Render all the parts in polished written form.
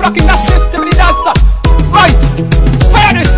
rocking the system, the dancer. Right, fire this.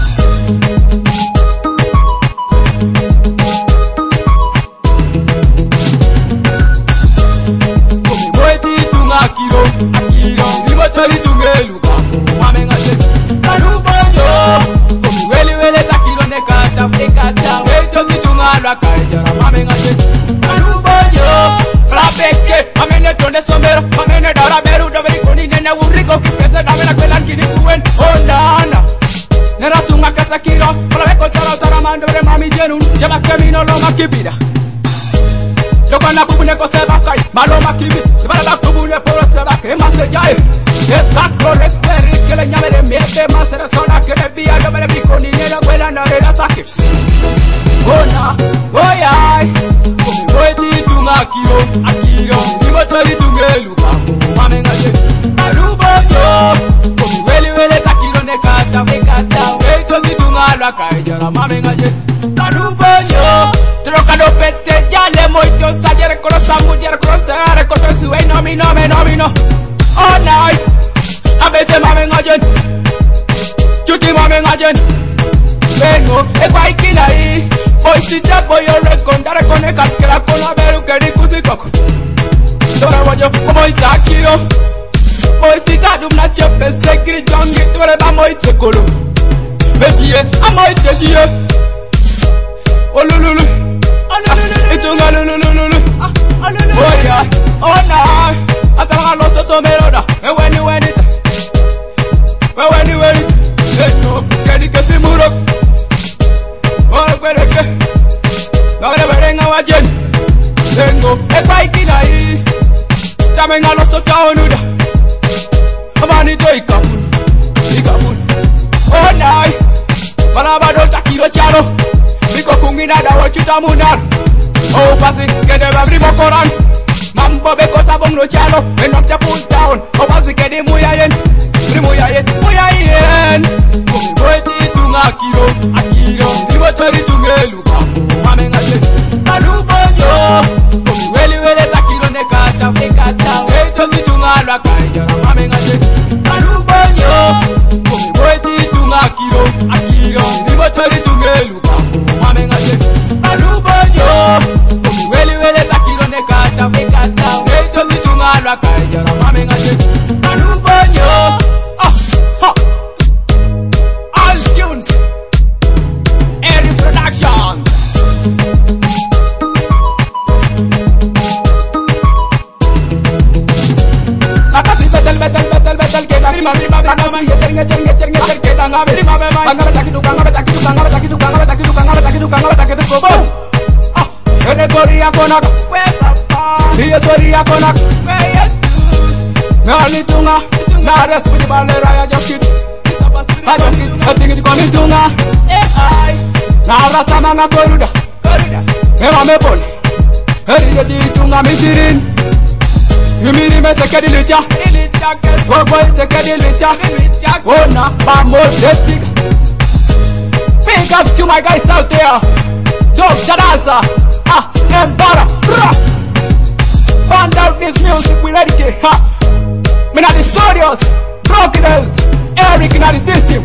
Komi boeti tunga akiro, limo tori tungeluka. Mame ngase, kanuboyo. Komi wele takiro nekata. Weito kitunga lwaka ejara. Mame ngase, kanuboyo. Flabeke, amene tonde somero, amene dara beru doveri koni nene uriko kipese damena kwelan kini kuen. Oh nana, nera sunga kasa kiro, flabeko tara mando re mami jenun, jeba kemino loma kibida. Joko na kubune ko seba kai, maloma kibi, jeba na kubune poro seba ke masejai. Esta krole kweri kele nyamere mete masere sona kele biya doveri bikoni nene kwelan nare da sakis. Oh na, oh yai, komi boeti tunga akiro, limo tori tungeluka. Mame ngase, kanuboyo. Komi wele takiro nekata. Weito kitunga lwaka ejara. Mame ngase, kanuboyo. Troka no pete, jale moito sajere kolosa mudiere kolosere kotosi wey no mi no. Oh night, abete mame ngajen, chuti mame ngajen. Vengo, ekwa ikinai. Boy sita boy rekondare kone kaskela kona beru kedi kusikoko. Dora wajo boy takiro. Boy sita dum na chepe segri jongi dore ba moy tekolo. Betie amoy tetie. Olululu. Itunga lulululu. Oh yeah. Oh nah. Atara loto someroda. When it. No kedi kesimuro. Oh, kwereke. Nabere nga wajen. Tengo ekwa ikinai. Tamenga loso taonuda. Amani to ikapun. Oh nai. Balabado takiro charo. Biko kungina da wachuta munar. Oh pasi kede babri mokoran. Mambo beko tabong no chalo. Enok chapun town. Oh pasi kede muyayen. Komi boeti tunga akiro. Limo tori tungeluka. Mame ngase, kanuboyo. Komi wele takiro nekata. Weito kitunga lwaka ejara. Mame ngase, kanuboyo. Komi boeti tunga akiro. Limo tori tungeluka. Mame ngase, kanuboyo. Komi wele takiro nekata. Weito kitunga lwaka ejara. Mame ngase, kanuboyo. All tunes, Airy Productions. Sakasi betel keda rima brama ngeter keda ngabe rima be mai ngabe takidu kobo. Ene koria konak we papa. Dia soria konak we yes. Ngali tunga na respect balera ya jokit. I think it's coming to now. Now that's a man koruda. Ema me pole. Heri tunga misirin. Yumiri me take the licha. Go boy take the licha. Oh na ba mo detic. Big ups to my guys out there. Dog Chadasa. Embara. Find out this music we ready to. Me na the studios. Broken out. Eric in the system.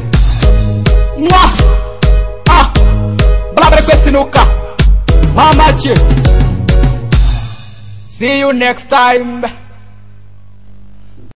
Blabre kwesinuka. Mama che. See you next time.